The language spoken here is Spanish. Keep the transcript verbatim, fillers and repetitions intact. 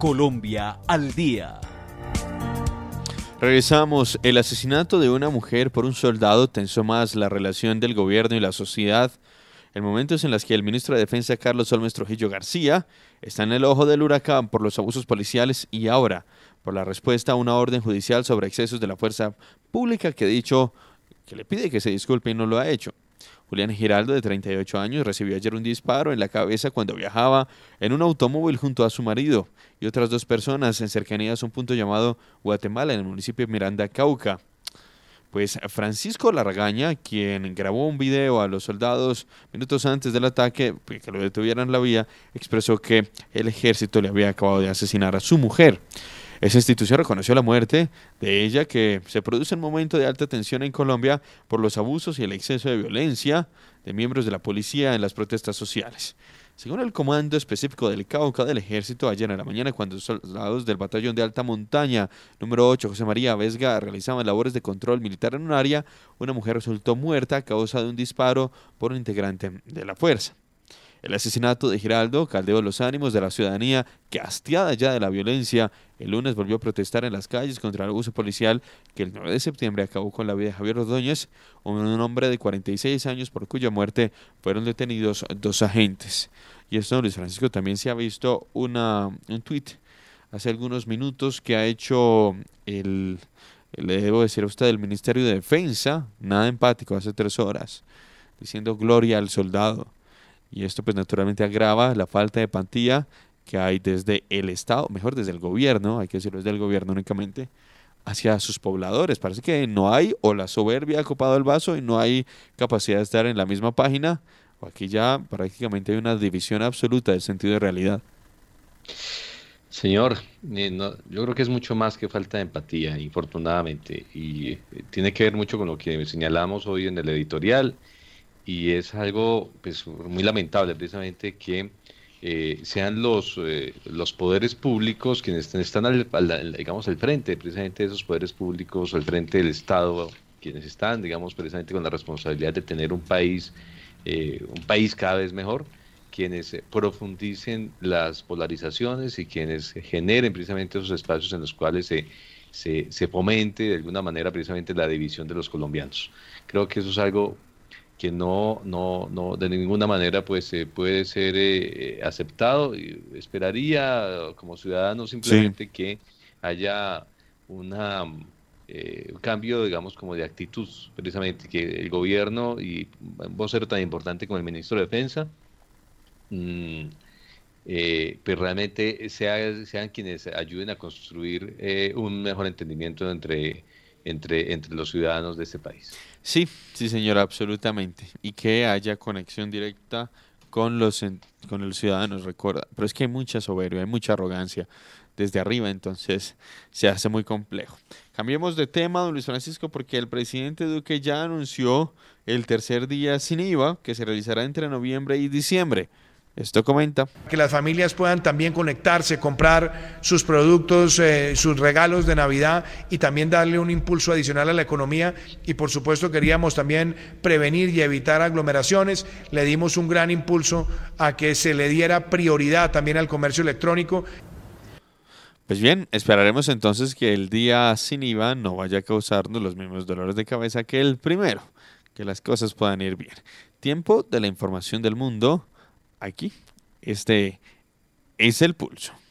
Colombia al día. Regresamos. El asesinato de una mujer por un soldado tensó más la relación del gobierno y la sociedad. En momentos en los que el ministro de Defensa, Carlos Olmes Trujillo García, está en el ojo del huracán por los abusos policiales y ahora por la respuesta a una orden judicial sobre excesos de la fuerza pública que ha dicho que le pide que se disculpe y no lo ha hecho. Julián Giraldo, de treinta y ocho años, recibió ayer un disparo en la cabeza cuando viajaba en un automóvil junto a su marido y otras dos personas en cercanías a un punto llamado Guatemala, en el municipio de Miranda, Cauca. Pues Francisco Larrañaga, quien grabó un video a los soldados minutos antes del ataque, que lo detuvieran en la vía, expresó que el ejército le había acabado de asesinar a su mujer. Esa institución reconoció la muerte de ella, que se produce en un momento de alta tensión en Colombia por los abusos y el exceso de violencia de miembros de la policía en las protestas sociales. Según el Comando Específico del Cauca del Ejército, ayer en la mañana, cuando soldados del Batallón de Alta Montaña número ocho, José María Vesga, realizaban labores de control militar en un área, una mujer resultó muerta a causa de un disparo por un integrante de la fuerza. El asesinato de Giraldo caldeó los ánimos de la ciudadanía que, hastiada ya de la violencia, el lunes volvió a protestar en las calles contra el abuso policial que el nueve de septiembre acabó con la vida de Javier Ordóñez, un hombre de cuarenta y seis años por cuya muerte fueron detenidos dos agentes. Y esto, Luis Francisco, también se ha visto una, un tuit hace algunos minutos que ha hecho el, le debo decir a usted, el Ministerio de Defensa, nada empático, hace tres horas, diciendo gloria al soldado. Y esto pues naturalmente agrava la falta de empatía que hay desde el Estado, mejor desde el gobierno, hay que decirlo desde el gobierno únicamente, hacia sus pobladores. Parece que no hay, o la soberbia ha copado el vaso y no hay capacidad de estar en la misma página, o aquí ya prácticamente hay una división absoluta del sentido de realidad. Señor, eh, no, yo creo que es mucho más que falta de empatía, infortunadamente, y eh, tiene que ver mucho con lo que señalamos hoy en el editorial. Y es algo pues muy lamentable precisamente que eh, sean los, eh, los poderes públicos quienes están al, al, digamos al frente precisamente de esos poderes públicos, al frente del Estado, quienes están digamos precisamente con la responsabilidad de tener un país, eh, un país cada vez mejor, quienes eh, profundicen las polarizaciones y quienes generen precisamente esos espacios en los cuales se, se, se fomente de alguna manera precisamente la división de los colombianos. Creo que eso es algo que no, no, no de ninguna manera pues eh, puede ser eh, aceptado. Y esperaría como ciudadano simplemente sí. que haya una, eh, un cambio, digamos, como de actitud, precisamente que el gobierno y un vocero tan importante como el ministro de Defensa, mmm, eh, pues realmente sea, sean quienes ayuden a construir eh, un mejor entendimiento entre Entre, entre los ciudadanos de este país. Sí, sí señor, absolutamente. Y que haya conexión directa con los, con los ciudadanos, recuerda. Pero es que hay mucha soberbia, hay mucha arrogancia desde arriba, entonces se hace muy complejo. Cambiemos de tema, don Luis Francisco, porque el presidente Duque ya anunció el tercer día sin I V A que se realizará entre noviembre y diciembre. Esto comenta. Que las familias puedan también conectarse, comprar sus productos, eh, sus regalos de Navidad y también darle un impulso adicional a la economía. Y por supuesto queríamos también prevenir y evitar aglomeraciones. Le dimos un gran impulso a que se le diera prioridad también al comercio electrónico. Pues bien, esperaremos entonces que el día sin I V A no vaya a causarnos los mismos dolores de cabeza que el primero, que las cosas puedan ir bien. Tiempo de la información del mundo. Aquí, este es el pulso.